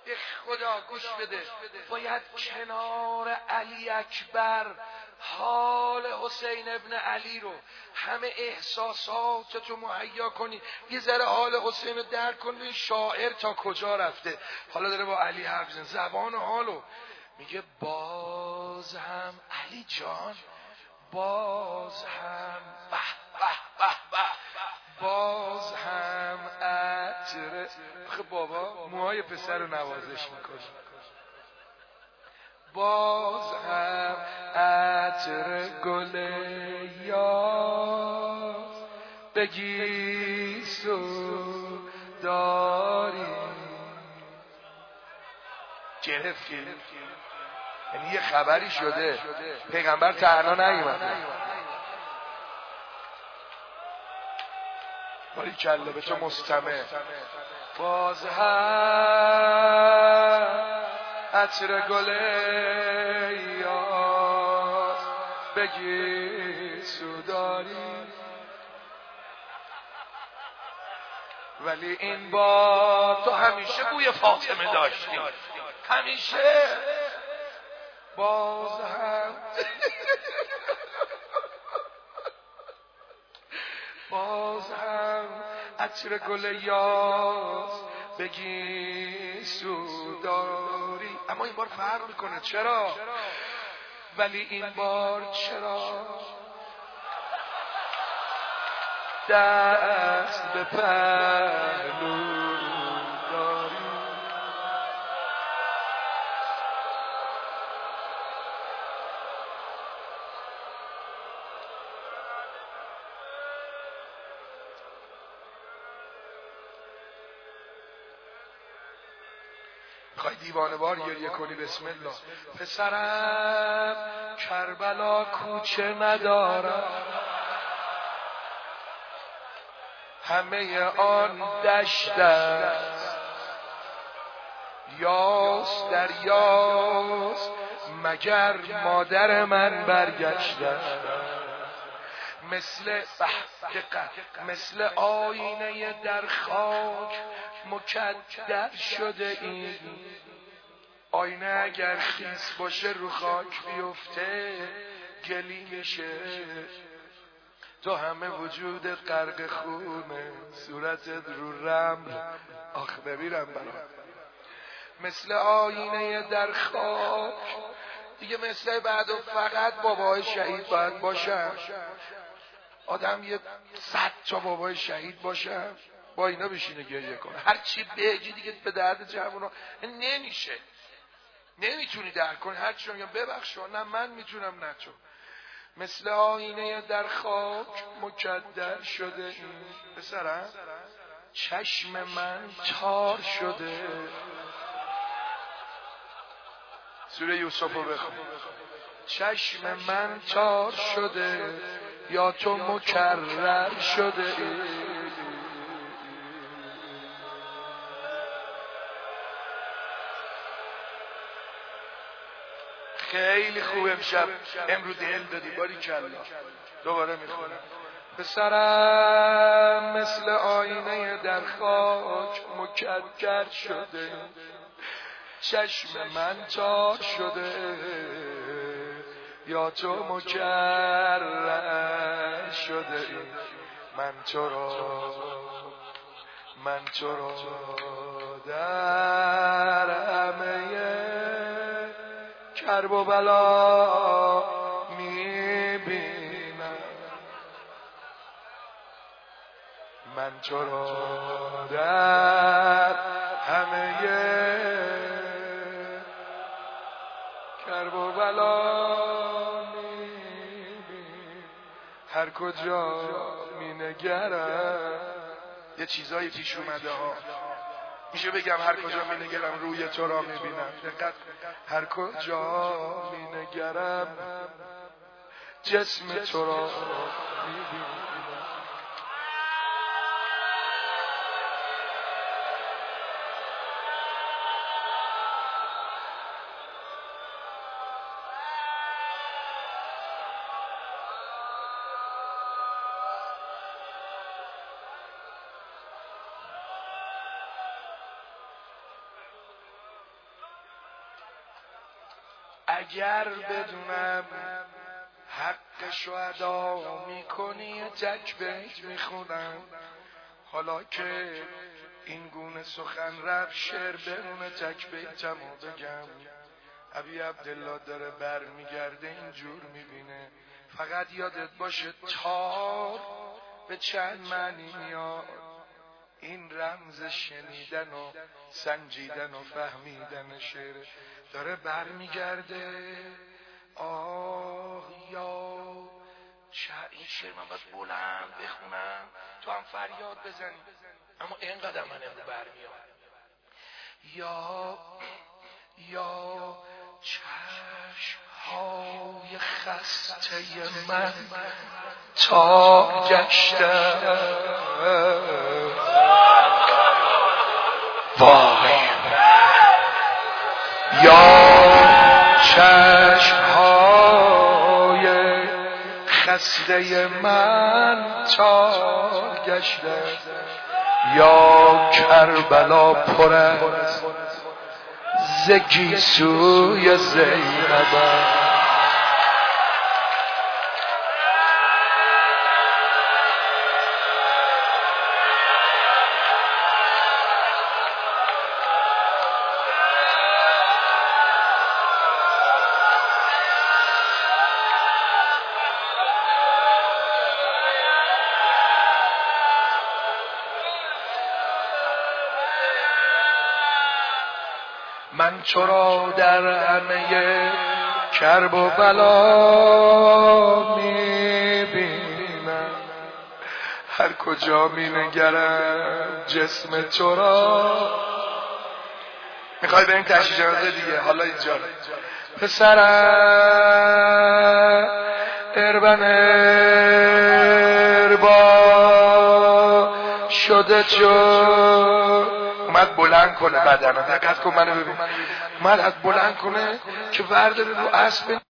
به خدا گوش بده، باید کنار علی اکبر حال حسین ابن علی رو، همه احساساتتو مهیا کنی، یه ذره حال حسین رو درک کنی. شاعر تا کجا رفته، حالا داره با علی حرف میزنه، زبان حالو میگه باز هم علی جان، باز هم به به به به، باز هم عطر. آخه بابا موهای پسر رو نوازش میکنه. باز هم عطر گل یار بگیس و داری. گرفتی؟ یعنی یه خبری شده پیغمبر تنها نیومده. باری کله به تو مستمع. باز هم عطر گل یار بگی سوداری، ولی این بار تو همیشه بوی فاطمه داشتی، همیشه. باز هم باز هم عطر گل یار بگی سوداری. اما این بار فرق میکنه. چرا؟ ولی این بار چرا دست به پهلو داری؟ میخوای دیوانه وار گریه کنی؟ بسم الله. پسرم کربلا کوچه ندارم، همه آن دشت است، یاس دریاست مگر مادر من برگشته. مثل آینه در خاک مکدر شده این. آینه اگر خیس باشه رو خاک بیفته گلی میشه. تو همه وجودت غرق خونه، صورتت رو رمل. آخ ببینم برات. مثل آینه در خاک دیگه، مثل بعد و فقط بابای شهید باید باشم. آدم یه 100 تا بابای شهید باشم با اینا بشینه گریه کنه. هر چی بگی دیگه به درد جوونا نمیشه، نمیتونی درک کنی. هر چی میگم ببخش، نه من میتونم نه تو. مثل آینه در خاک مکدر شده این. پسرم چشم من تار شده. سوره یوسف رو بخون. چشم من تار شده یا تو مکرر شده. خیلی خوب امشب امروز دل دادی. باری کلا دوباره میخونم. پسرم مثل آینه در خاک مکدر شده، چشم من تار شده یا تو مکرر شده. من تو را در همه کرب و بلا میبینم. من تو را در همه کرب و بلا میبینم. هر کجا مینگرم یه چیزایی پیش اومده ها. میشه بگم هر کجا مینگرم روی تو را میبینم. دقت، هر کجا مینگرم جسم تو را میبینم. اگر بدونم حقشو ادا میکنی تک بیت میخونم. حالا که این گونه سخن رفت شعر بمونه تک بیتمو بگم. ابی عبدالله داره بر میگرده اینجور میبینه. فقط یادت باشه تار به چند معنی میاد. این رمز شنیدن و سنجیدن و فهمیدن شعر. داره بر میگرده. آه یا این شعر من باید بلند بخونم تو هم فریاد بزنی، اما اینقدر من امرو برمیاد. یا چشم‌های خسته من تا گشتم. وای یا چشم‌های خسته من تا گشتم. یا کربلا پر است ز گیسوی زینب. من تو را در همه کرب و بلا میبینم، هر کجا مینگرم جسم تو را. میخوای بریم تشییع جنازه دیگه؟ حالا اینجا پسرم اربن اربا شده چون اومد بلند کنه بدنه. دقت کن منو ببین، اومد بلند کنه که ورداره رو اسب